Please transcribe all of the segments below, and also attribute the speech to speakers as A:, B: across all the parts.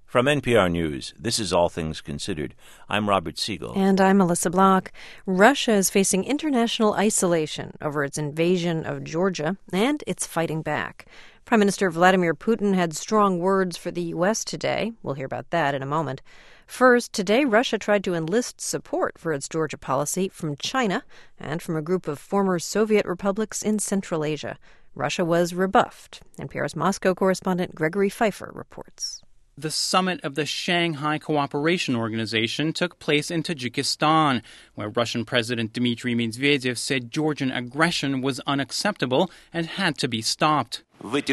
A: From NPR News, this is All Things Considered. I'm Robert Siegel.
B: And I'm Melissa Block. Russia is facing international isolation over its invasion of Georgia, and it's fighting back. Prime Minister Vladimir Putin had strong words for the U.S. today. We'll hear about that in a moment. First, today Russia tried to enlist support for its Georgia policy from China and from a group of former Soviet republics in Central Asia. Russia was rebuffed. NPR's Moscow correspondent Gregory Pfeiffer reports.
C: The summit of the Shanghai Cooperation Organization took place in Tajikistan, where Russian President Dmitry Medvedev said Georgian aggression was unacceptable and had to be stopped.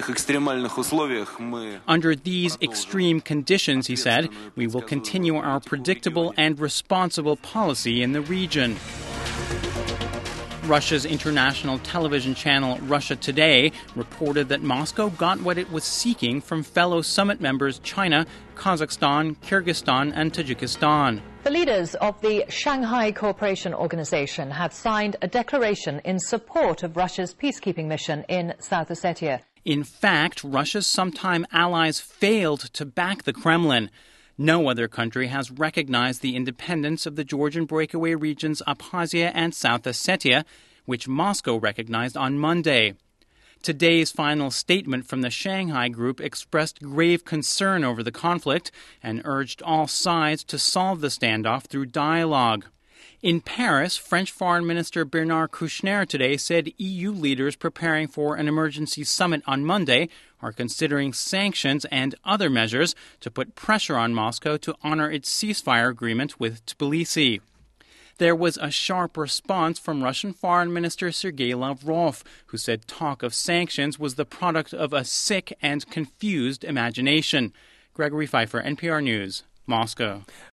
C: Under these extreme conditions, he said, we will continue our predictable and responsible policy in the region. Russia's international television channel Russia Today reported that Moscow got what it was seeking from fellow summit members China, Kazakhstan, Kyrgyzstan, and Tajikistan.
D: The leaders of the Shanghai Cooperation Organization have signed a declaration in support of Russia's peacekeeping mission in South Ossetia.
C: In fact, Russia's sometime allies failed to back the Kremlin. No other country has recognized the independence of the Georgian breakaway regions Abkhazia and South Ossetia, which Moscow recognized on Monday. Today's final statement from the Shanghai group expressed grave concern over the conflict and urged all sides to solve the standoff through dialogue. In Paris, French Foreign Minister Bernard Kouchner today said EU leaders preparing for an emergency summit on Monday are considering sanctions and other measures to put pressure on Moscow to honor its ceasefire agreement with Tbilisi. There was a sharp response from Russian Foreign Minister Sergei Lavrov, who said talk of sanctions was the product of a sick and confused imagination. Gregory Pfeiffer, NPR News, Moscow.